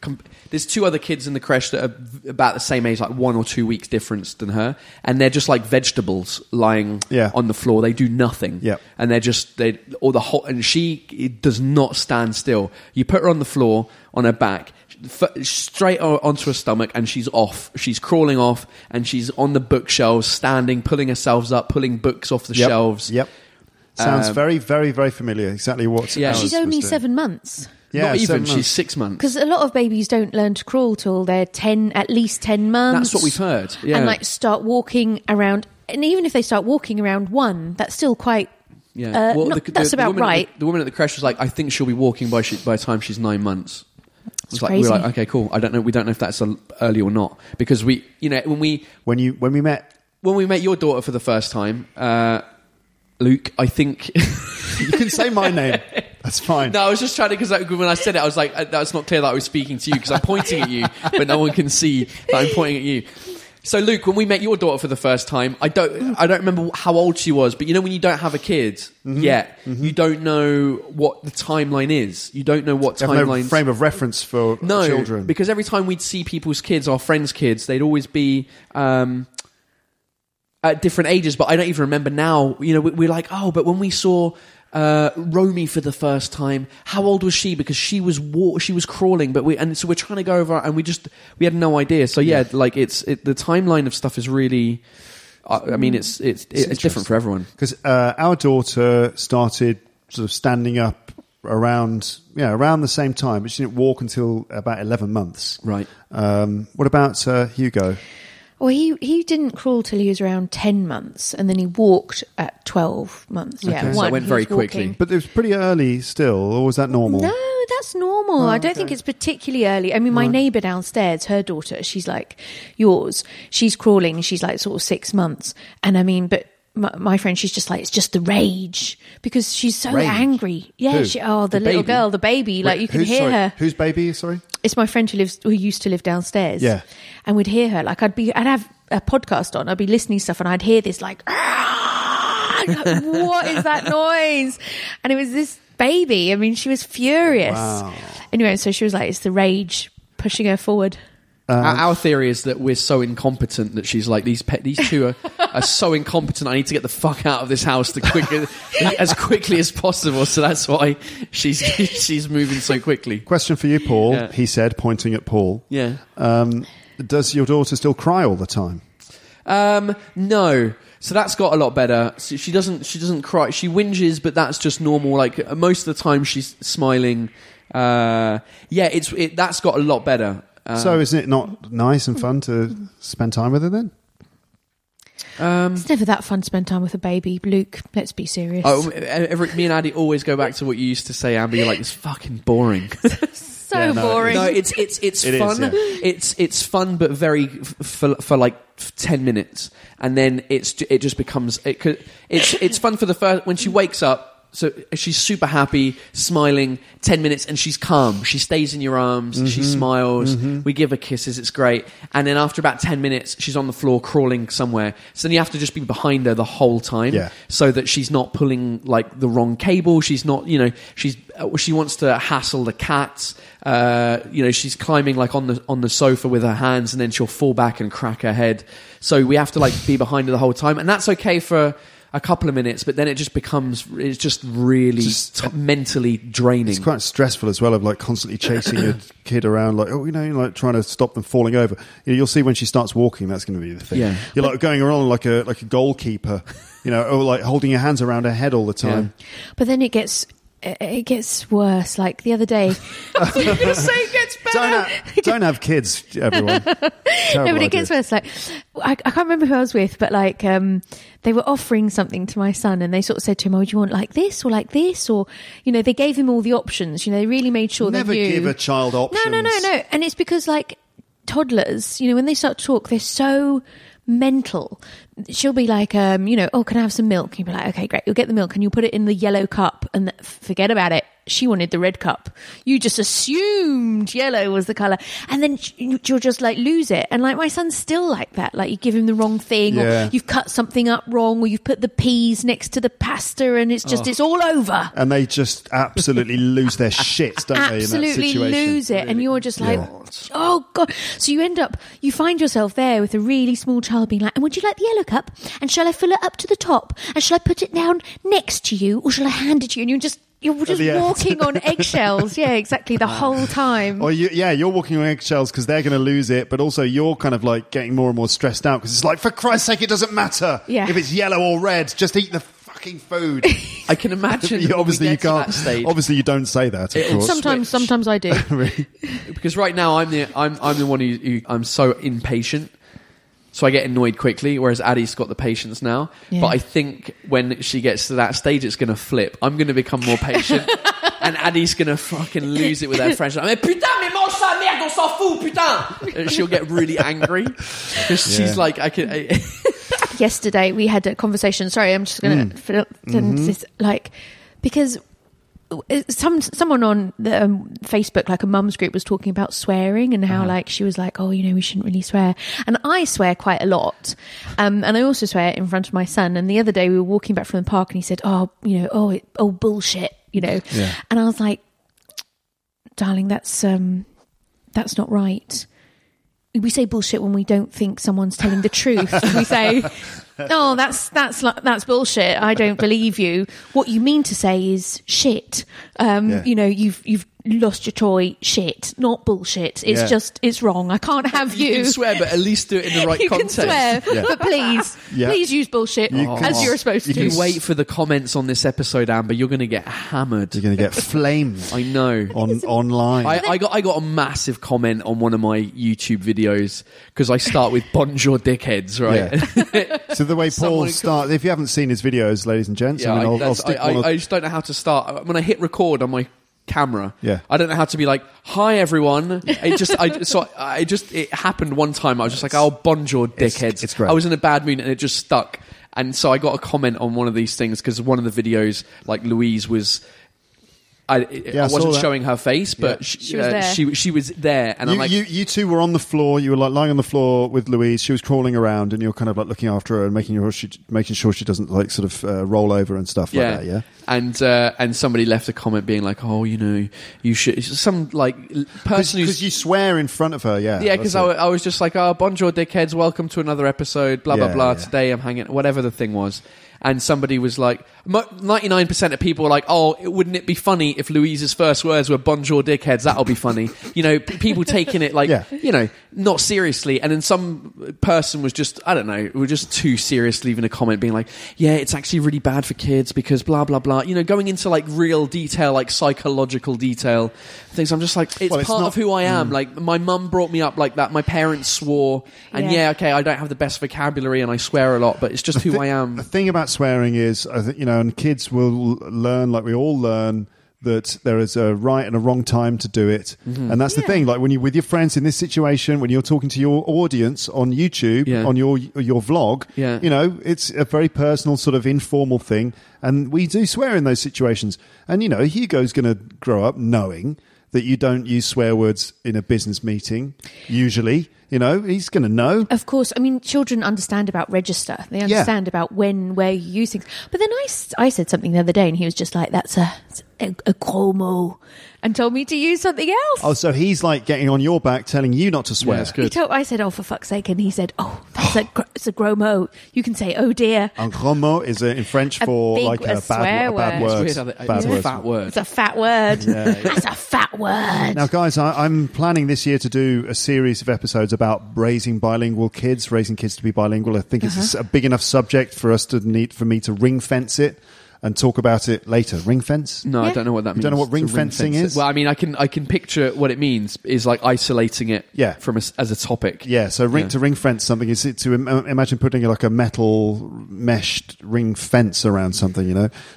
there's 2 other kids in the creche that are about the same age, like 1 or 2 weeks difference than her, and they're just like vegetables lying on the floor. They do nothing, and and she does not stand still. You put her on the floor on her back, straight onto her stomach, and she's off. She's crawling off, and she's on the bookshelves, standing, pulling herself up, pulling books off the shelves. Sounds very, very, very familiar. Exactly what. She's only 7 months. Yeah, not even. She's 6 months. Because a lot of babies don't learn to crawl till they're at least 10 months. That's what we've heard. Yeah. And like start walking around, and even if they start walking around 1, that's still quite. Yeah, that's about right. The woman at the creche was like, I think she'll be walking by the time she's 9 months. It's crazy. We're like, okay, cool. I don't know. We don't know if that's early or not, because when we met your daughter for the first time, Luke, I think you can say my name. That's fine. No, I was just trying to, because when I said it, I was like, that's not clear that I was speaking to you, because I'm pointing at you, but no one can see that I'm pointing at you. So, Luke, when we met your daughter for the first time, I don't remember how old she was, but when you don't have a kid yet, you don't know what the timeline is. You don't know what timeline. No frame of reference for children. Because every time we'd see people's kids, our friends' kids, they'd always be at different ages. But I don't even remember now. We're like, oh, but when we saw Romy for the first time, how old was she? Because she was crawling, so we're trying to go over, and we had no idea. So the timeline of stuff is really, it's different for everyone. Because our daughter started sort of standing up around the same time, but she didn't walk until about 11 months. Right. What about Hugo? Well, he didn't crawl till he was around 10 months, and then he walked at 12 months. Okay. Yeah, so it went very quickly. But it was pretty early still, or was that normal? No, that's normal. I don't think it's particularly early. I mean, my neighbour downstairs, her daughter, she's like yours. She's crawling, she's like sort of 6 months. And I mean, but my friend, she's just like, it's just the rage, because she's so angry. Yeah, the little girl, the baby, like you can hear her. Whose baby, sorry? It's my friend who used to live downstairs. Yeah. And we'd hear her, like I'd have a podcast on, I'd be listening to stuff, and I'd hear this like, what is that noise? And it was this baby. I mean, she was furious. Wow. Anyway, so she was like, it's the rage pushing her forward. Our theory is that we're so incompetent that she's like, these 2 are so incompetent, I need to get the fuck out of this house as quickly as possible. So that's why she's moving so quickly. Question for you, Paul. He said, pointing at Paul. Yeah. Does your daughter still cry all the time? No. So that's got a lot better. So she doesn't cry. She whinges, but that's just normal. Like most of the time she's smiling. That's got a lot better. So isn't it not nice and fun to spend time with her then? It's never that fun to spend time with a baby. Luke, let's be serious. Me and Addy always go back to what you used to say, Amber. You're like, it's fucking boring. Boring. No, it's fun. It's fun, but very for like 10 minutes, and then it just becomes it's fun for the first, when she wakes up. So she's super happy, smiling, 10 minutes, and she's calm. She stays in your arms, she smiles, we give her kisses, it's great. And then after about 10 minutes, she's on the floor crawling somewhere. So then you have to just be behind her the whole time, so that she's not pulling like the wrong cable. She's not, she wants to hassle the cats. She's climbing like on the sofa with her hands, and then she'll fall back and crack her head. So we have to like be behind her the whole time, and that's okay for a couple of minutes, but then it's just really mentally draining. It's quite stressful as well, of like constantly chasing your kid around, like like trying to stop them falling over. You'll see when she starts walking, that's going to be the thing. You're like going around like a goalkeeper, or like holding your hands around her head all the time. But then it gets worse. Like the other day, I was going to say it gets better. Don't have kids, everyone. No, but it gets worse. Like I can't remember who I was with, but like they were offering something to my son, and they sort of said to him, "Oh, do you want like this or like this?" Or they gave him all the options. They really made sure never they knew. Give a child options. No. And it's because like toddlers, when they start to talk, they're so mental. She'll be like, oh, can I have some milk? And you'll be like, okay, great. You'll get the milk and you'll put it in the yellow cup and forget about it. she wanted the red cup. You just assumed yellow was the colour. And then you'll just like lose it. And like my son's still like that. Like you give him the wrong thing or you've cut something up wrong or you've put the peas next to the pasta and it's just, it's all over. And they just absolutely lose their shit, don't they? Absolutely in that situation? lose it. And you're just like, oh God. So you find yourself there with a really small child being like, and would you like the yellow cup? And shall I fill it up to the top? And shall I put it down next to you? Or shall I hand it to you? And you're just walking on eggshells. Yeah, exactly. The whole time. Or you're walking on eggshells because they're going to lose it, but also you're kind of like getting more and more stressed out because it's like, for Christ's sake, it doesn't matter if it's yellow or red. Just eat the fucking food. I can imagine. Obviously, you can't. Obviously, you don't say that. Of course. Sometimes I do. Really? Because right now I'm the one who I'm so impatient. So I get annoyed quickly, whereas Addie's got the patience now. Yeah. But I think when she gets to that stage, it's going to flip. I'm going to become more patient, and Addie's going to fucking lose it with her French. Like, putain, mais mange ça, merde, on s'en fout, putain! And she'll get really angry because she's like, Yesterday we had a conversation. Sorry, I'm just going to because someone on the Facebook, like a mum's group, was talking about swearing and how like she was like, oh, we shouldn't really swear. And I swear quite a lot, and I also swear in front of my son. And the other day we were walking back from the park and he said, bullshit, and I was like, darling, that's not right. We say bullshit when we don't think someone's telling the truth. We say, "Oh, that's bullshit. I don't believe you." What you mean to say is shit. You've lost your toy. Shit, not bullshit. It's just it's wrong. I can't have you. You can swear, but at least do it in the right context. You can swear, but please use bullshit as you're supposed to. You wait for the comments on this episode, Amber. You're going to get hammered. You're going to get flamed. I know. Online. I got a massive comment on one of my YouTube videos because I start with bonjour dickheads, right? Yeah. So the way Paul starts, if you haven't seen his videos, ladies and gents, I'll stick I just don't know how to start. When I hit record on my camera, I don't know how to be like, hi everyone. It happened one time. I was just like, oh, bonjour dickheads. It's great. I was in a bad mood and it just stuck. And so I got a comment on one of these things because one of the videos, like Louise was, I wasn't showing her face, but she was there. And I'm like, you two were on the floor. You were like lying on the floor with Louise. She was crawling around, and you're kind of like looking after her and making sure she doesn't like sort of roll over and stuff like that. Yeah. And somebody left a comment being like, oh, you should, some like person because you swear in front of her. Yeah. Because I was just like, oh, bonjour dickheads, welcome to another episode. Blah blah blah. Yeah. Today I'm hanging, whatever the thing was. And somebody was like, 99% of people were like, oh, wouldn't it be funny if Louise's first words were bonjour dickheads? That'll be funny. People taking it like, not seriously. And then some person was just, I don't know, were just too serious, leaving a comment being like, yeah, it's actually really bad for kids because blah, blah, blah. Going into like real detail, like psychological detail things. I'm just like, it's part of who I am. Like my mum brought me up like that. My parents swore. And okay, I don't have the best vocabulary and I swear a lot, but it's just who I am. The thing about swearing is, I think, and kids will learn, like we all learn, that there is a right and a wrong time to do it. Mm-hmm. And that's the thing, like when you're with your friends in this situation, when you're talking to your audience on YouTube, on your vlog, it's a very personal sort of informal thing. And we do swear in those situations. And, Hugo's going to grow up knowing that you don't use swear words in a business meeting, usually. He's going to know. Of course. I mean, children understand about register. They understand about where you use things. But then I said something the other day and he was just like, that's a gros mot, and told me to use something else. Oh, so he's like getting on your back, telling you not to swear. Yeah, that's good. I said, oh, for fuck's sake. And he said, oh, it's a gros mot. You can say, oh dear. Un gros mot is in French for like a bad word. It's a fat word. It's a fat word. That's a fat word. Now, guys, I'm planning this year to do a series of episodes about raising bilingual kids, raising kids to be bilingual. I think it's a big enough subject for me to ring fence it and talk about it later. Ring fence? No, I don't know what that means. You don't know what ring fencing is? Well, I mean, I can picture what it means is like isolating it from as a topic. Yeah, so to ring fence something is to imagine putting like a metal meshed ring fence around something,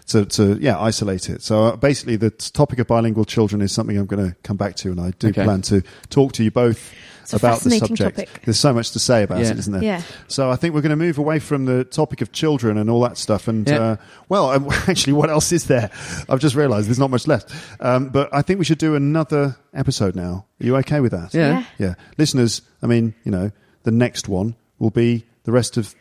to isolate it. So basically the topic of bilingual children is something I'm going to come back to, and I do plan to talk to you both It's a about the fascinating subject. topic. There's so much to say about Yeah. it, isn't there? Yeah. So I think we're going to move away from the topic of children and all that stuff. And, Yeah. actually, what else is there? I've just realised there's not much left. But I think we should do another episode now. Are you okay with that? Yeah. Yeah. Listeners, I mean, the next one will be the rest of...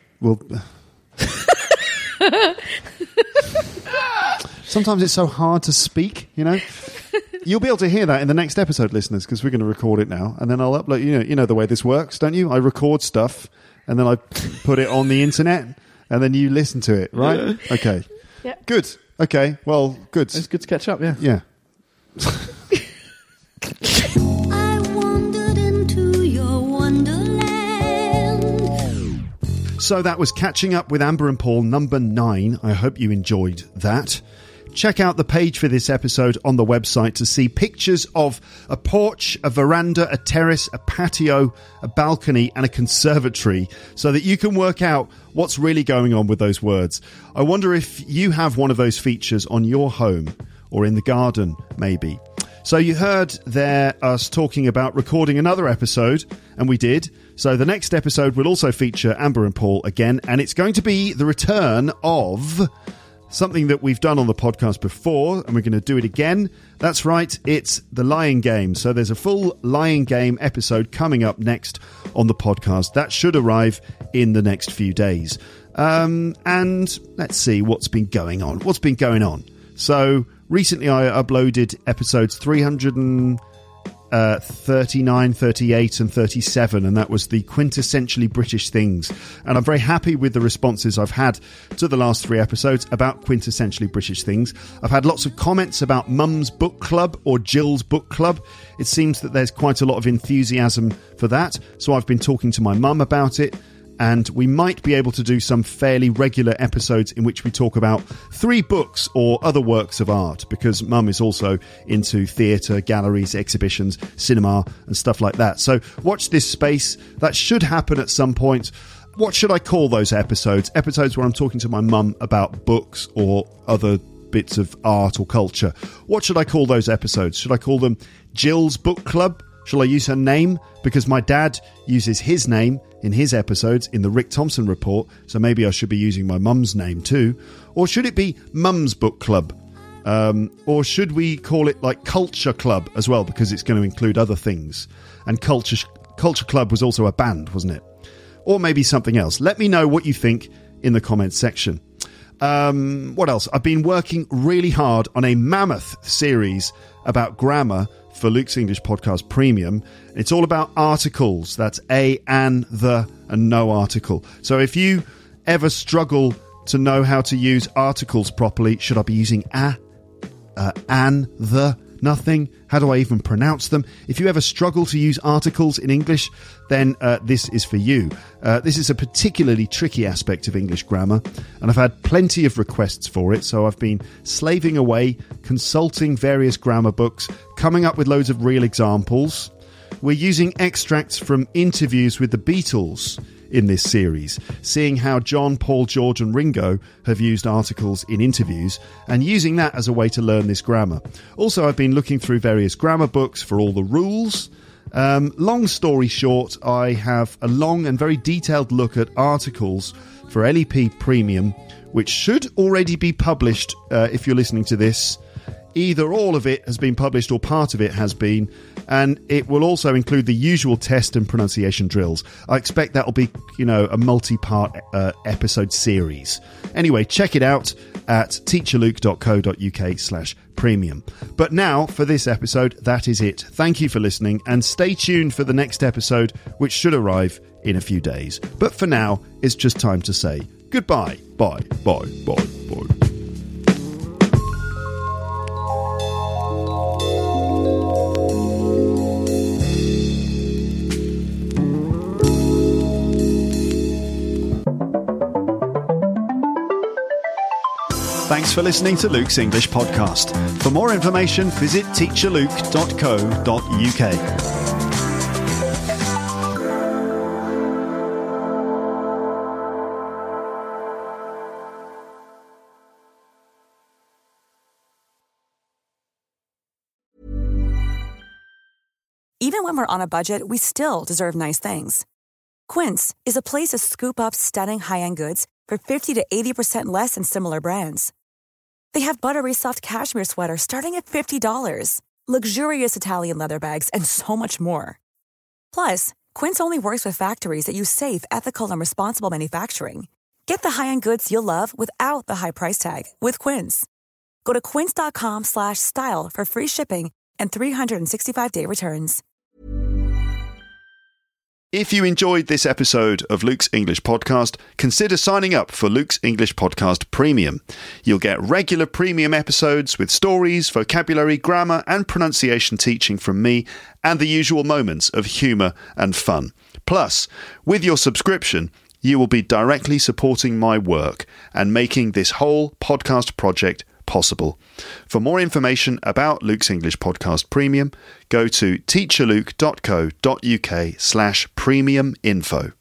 Sometimes it's so hard to speak, You'll be able to hear that in the next episode, listeners, because we're going to record it now, and then I'll upload. You know the way this works, don't you? I record stuff, and then I put it on the internet, and then you listen to it, right? Okay. Yeah. Good. Okay. Well, good. It's good to catch up, yeah. Yeah. I wandered into your wonderland. So that was Catching Up with Amber and Paul, number 9. I hope you enjoyed that. Check out the page for this episode on the website to see pictures of a porch, a veranda, a terrace, a patio, a balcony, and a conservatory so that you can work out what's really going on with those words. I wonder if you have one of those features on your home or in the garden, maybe. So you heard there us talking about recording another episode, and we did. So the next episode will also feature Amber and Paul again, and it's going to be the return of something that we've done on the podcast before, and we're going to do it again. That's right, it's the Lying Game. So there's a full Lying Game episode coming up next on the podcast. That should arrive in the next few days. And let's see what's been going on. So recently I uploaded episodes 339, 38 and 37, and that was the quintessentially British things. And I'm very happy with the responses I've had to the last 3 episodes about quintessentially British things. I've had lots of comments about Mum's Book Club or Jill's Book Club. It seems that there's quite a lot of enthusiasm for that, so I've been talking to my mum about it. And we might be able to do some fairly regular episodes in which we talk about 3 books or other works of art, because Mum is also into theatre, galleries, exhibitions, cinema and stuff like that. So watch this space. That should happen at some point. What should I call those episodes? Episodes where I'm talking to my mum about books or other bits of art or culture. What should I call those episodes? Should I call them Jill's Book Club? Shall I use her name? Because my dad uses his name in his episodes in the Rick Thompson Report, so maybe I should be using my mum's name too. Or should it be Mum's Book Club? Or should we call it like Culture Club as well, because it's going to include other things? And Culture Club was also a band, wasn't it? Or maybe something else. Let me know what you think in the comments section. What else? I've been working really hard on a mammoth series about grammar for Luke's English Podcast Premium. It's all about articles. That's a, an, the, and no article. So if you ever struggle to know how to use articles properly, should I be using a, an, the, nothing? How do I even pronounce them? If you ever struggle to use articles in English, then this is for you. This is a particularly tricky aspect of English grammar, and I've had plenty of requests for it, so I've been slaving away, consulting various grammar books, coming up with loads of real examples. We're using extracts from interviews with the Beatles in this series, seeing how John, Paul, George and Ringo have used articles in interviews and using that as a way to learn this grammar. Also, I've been looking through various grammar books for all the rules. Long story short, I have a long and very detailed look at articles for LEP Premium, which should already be published if you're listening to this. Either all of it has been published or part of it has been, and it will also include the usual test and pronunciation drills. I expect that will be, a multi-part episode series. Anyway, check it out at teacherluke.co.uk/premium. But now, for this episode, that is it. Thank you for listening, and stay tuned for the next episode, which should arrive in a few days. But for now, it's just time to say goodbye. Bye, bye, bye, bye. Thanks for listening to Luke's English Podcast. For more information, visit teacherluke.co.uk. Even when we're on a budget, we still deserve nice things. Quince is a place to scoop up stunning high-end goods for 50 to 80% less than similar brands. They have buttery soft cashmere sweaters starting at $50, luxurious Italian leather bags, and so much more. Plus, Quince only works with factories that use safe, ethical, and responsible manufacturing. Get the high-end goods you'll love without the high price tag with Quince. Go to quince.com/style for free shipping and 365-day returns. If you enjoyed this episode of Luke's English Podcast, consider signing up for Luke's English Podcast Premium. You'll get regular premium episodes with stories, vocabulary, grammar, and pronunciation teaching from me, and the usual moments of humour and fun. Plus, with your subscription, you will be directly supporting my work and making this whole podcast project possible. For more information about Luke's English Podcast Premium, go to teacherluke.co.uk/premium info.